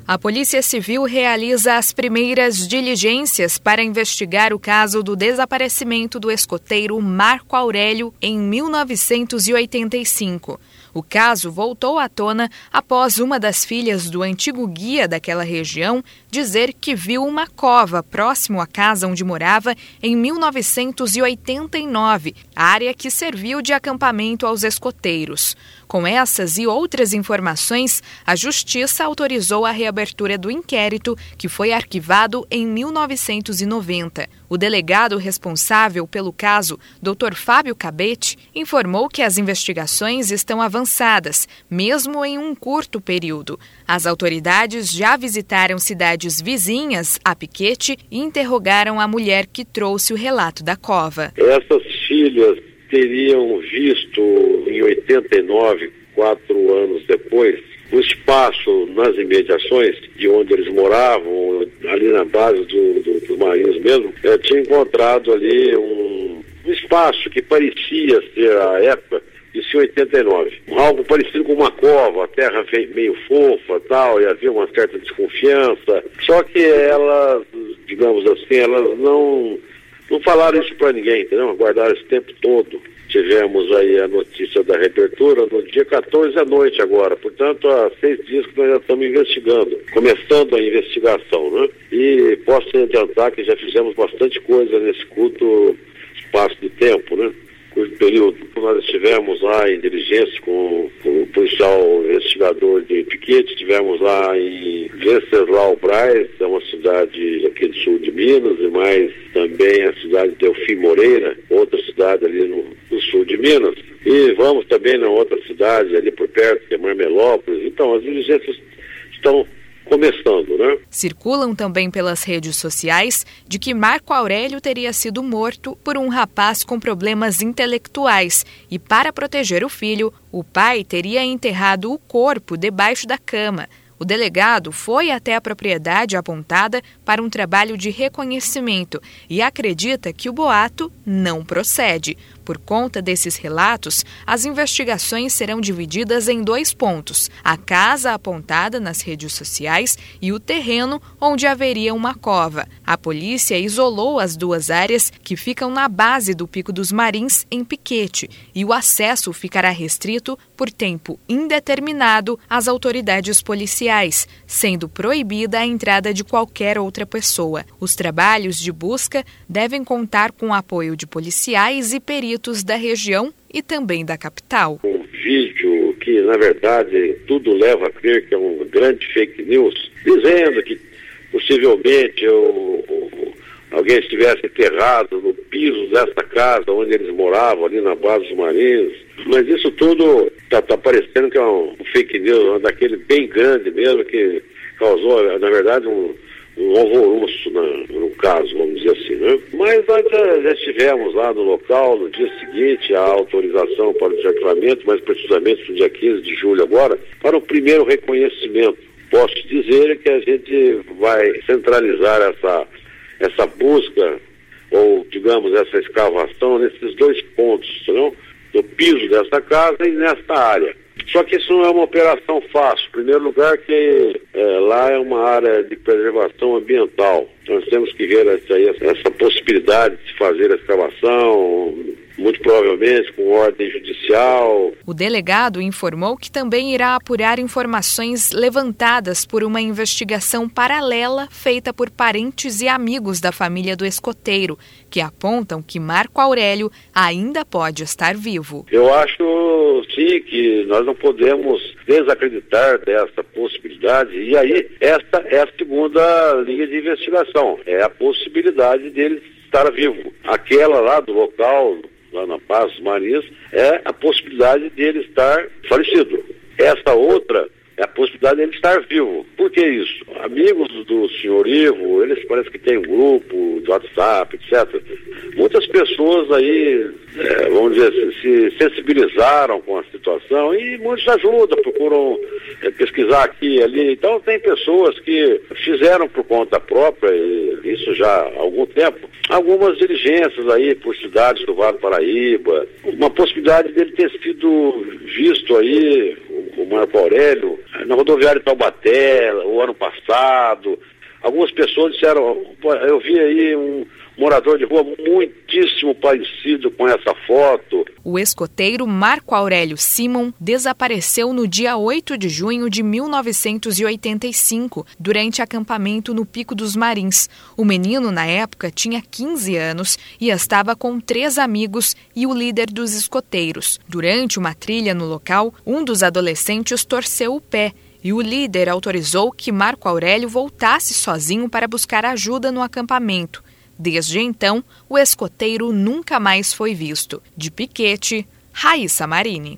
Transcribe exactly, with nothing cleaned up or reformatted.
A Polícia Civil realiza as primeiras diligências para investigar o caso do desaparecimento do escoteiro Marco Aurélio em mil novecentos e oitenta e cinco. O caso voltou à tona após uma das filhas do antigo guia daquela região dizer que viu uma cova próximo à casa onde morava em mil novecentos e oitenta e nove, área que serviu de acampamento aos escoteiros. Com essas e outras informações, a Justiça autorizou a reabertura do inquérito, que foi arquivado em mil novecentos e noventa. O delegado responsável pelo caso, doutor Fábio Cabete, informou que as investigações estão avançadas, mesmo em um curto período. As autoridades já visitaram cidades vizinhas a Piquete e interrogaram a mulher que trouxe o relato da cova. Essas filhas teriam visto em oitenta e nove, quatro anos depois, o espaço nas imediações de onde eles moravam, ali na base do, do, dos marinhos mesmo, é, tinha encontrado ali um, um espaço que parecia ser a época, isso em oitenta e nove. Algo parecido com uma cova, a terra meio fofa tal, e havia uma certa desconfiança. Só que elas, digamos assim, elas não... Não falaram isso para ninguém, entendeu? Aguardaram esse tempo todo. Tivemos aí a notícia da reabertura no dia quatorze à noite agora. Portanto, há seis dias que nós já estamos investigando, começando a investigação, né? E posso adiantar que já fizemos bastante coisa nesse curto espaço de tempo, né? Curto período. Nós estivemos lá em diligência com, com o policial investigador de Piquete, estivemos lá em Venceslau Braz, é uma cidade aqui do sul de Minas, e mais também a cidade de Delfim Moreira, outra cidade ali no, no sul de Minas. E vamos também na outra cidade ali por perto, que é Marmelópolis. Então, as diligências estão começando, né? Circulam também pelas redes sociais de que Marco Aurélio teria sido morto por um rapaz com problemas intelectuais e, para proteger o filho, o pai teria enterrado o corpo debaixo da cama. O delegado foi até a propriedade apontada para um trabalho de reconhecimento e acredita que o boato não procede. Por conta desses relatos, as investigações serão divididas em dois pontos: a casa apontada nas redes sociais e o terreno onde haveria uma cova. A polícia isolou as duas áreas que ficam na base do Pico dos Marins, em Piquete, e o acesso ficará restrito por tempo indeterminado às autoridades policiais, sendo proibida a entrada de qualquer outra pessoa. Os trabalhos de busca devem contar com o apoio de policiais e peritos da região e também da capital. Um vídeo que, na verdade, tudo leva a crer que é um grande fake news, dizendo que possivelmente eu, alguém estivesse enterrado no piso dessa casa onde eles moravam, ali na base dos Marinhos. Mas isso tudo está tá parecendo que é um, um fake news, um daquele bem grande mesmo, que causou, na verdade, um um alvoroço na, no caso, vamos dizer assim, né? Mas nós já, já estivemos lá no local, no dia seguinte, a autorização para o desarquivamento, mais precisamente no dia quinze de julho agora, para o primeiro reconhecimento. Posso dizer que a gente vai centralizar essa, essa busca, ou, digamos, essa escavação nesses dois pontos, não? No piso dessa casa e nesta área. Só que isso não é uma operação fácil. Em primeiro lugar, que é, lá é uma área de preservação ambiental. Nós temos que ver essa, essa possibilidade de fazer a escavação, muito provavelmente com ordem judicial. O delegado informou que também irá apurar informações levantadas por uma investigação paralela feita por parentes e amigos da família do escoteiro, que apontam que Marco Aurélio ainda pode estar vivo. Eu acho, sim, que nós não podemos desacreditar dessa possibilidade. E aí, esta é a segunda linha de investigação. É a possibilidade dele estar vivo. Aquela lá do local, lá na base dos Marinhos, é a possibilidade dele estar falecido. Essa outra é a possibilidade dele estar vivo. Por que isso? Amigos do senhor Ivo, eles parecem que tem um grupo do WhatsApp, etcétera. Muitas pessoas aí, é, vamos dizer, se sensibilizaram com a situação e muitos ajudam, procuram é, pesquisar aqui e ali. Então tem pessoas que fizeram por conta própria, isso já há algum tempo, algumas diligências aí por cidades do Vale do Paraíba. Uma possibilidade dele ter sido visto aí o Marco Aurélio na rodoviária de Taubaté, o ano passado. Algumas pessoas disseram, eu vi aí um morador de rua muitíssimo parecido com essa foto. O escoteiro Marco Aurélio Simon desapareceu no dia oito de junho de mil novecentos e oitenta e cinco, durante acampamento no Pico dos Marins. O menino, na época, tinha quinze anos e estava com três amigos e o líder dos escoteiros. Durante uma trilha no local, um dos adolescentes torceu o pé e o líder autorizou que Marco Aurélio voltasse sozinho para buscar ajuda no acampamento. Desde então, o escoteiro nunca mais foi visto. De Piquete, Raíssa Marini.